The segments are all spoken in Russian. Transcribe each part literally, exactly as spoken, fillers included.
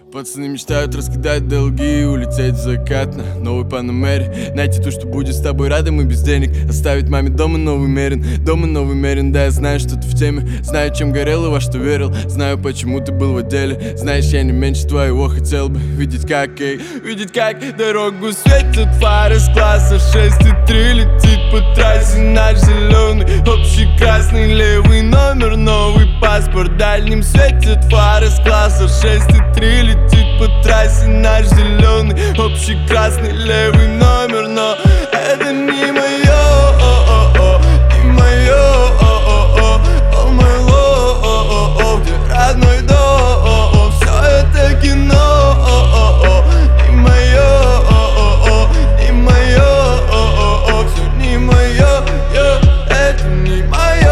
Пацаны мечтают раскидать долги и улететь в закат на новой Панамере. Найти то, что будет с тобой рядом и без денег. Оставить маме дома новый Мерин, дома новый Мерин. Да, я знаю, что ты в теме, знаю, чем горел и во что верил. Знаю, почему ты был в отделе. Знаешь, я не меньше твоего хотел бы видеть, как, эй, видеть, как дорогу светят фары с класса шесть и три. Летит по трассе наш зеленый, общий красный левый номер, новый паспорт. Дальним светят фары с класса шесть и три. Летит по трассе наш зеленый, общий красный левый номер. Но это не мое, не мое, о мой лов, где родной дом. Все это кино, не мое, не мое, все не мое, это не мое.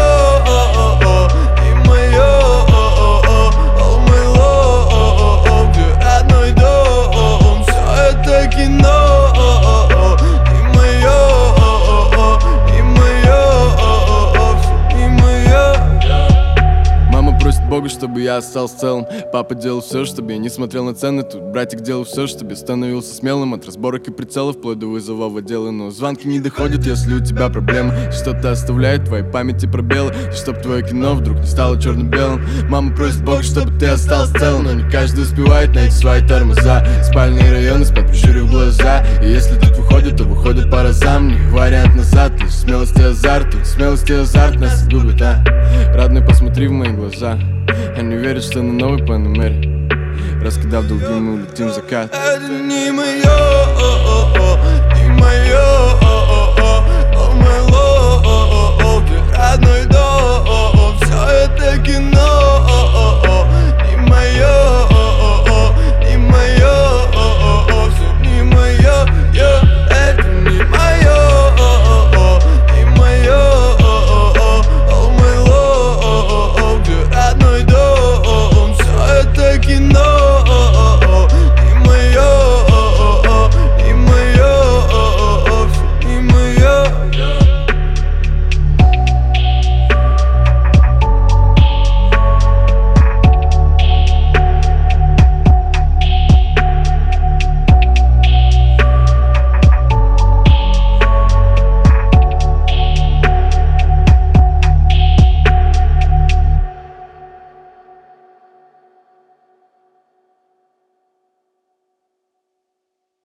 Богу, чтобы я остался целым. Папа делал все, чтобы я не смотрел на цены. Тут братик делал все, чтобы я становился смелым. От разборок и прицелов вплоть до вызова в отделы. Но звонки не доходят, если у тебя проблемы. Что-то оставляет в твоей памяти пробелы. Чтоб твое кино вдруг не стало черно-белым. Мама просит Бога, чтобы ты остался целым. Но не каждый успевает найти свои тормоза. Спальные районы спят, прищурив глаза. И если тут выходит, то выходит по разам. Не вариант назад, лишь смелость и азарт. Тут смелость и азарт нас губит, а? Родной, посмотри в мои глаза. Они верят, что на новой Панамере, раскидав долги, мы улетим в закат. Это не мое, не мое, о мой лов, где родной дом. Все это кино.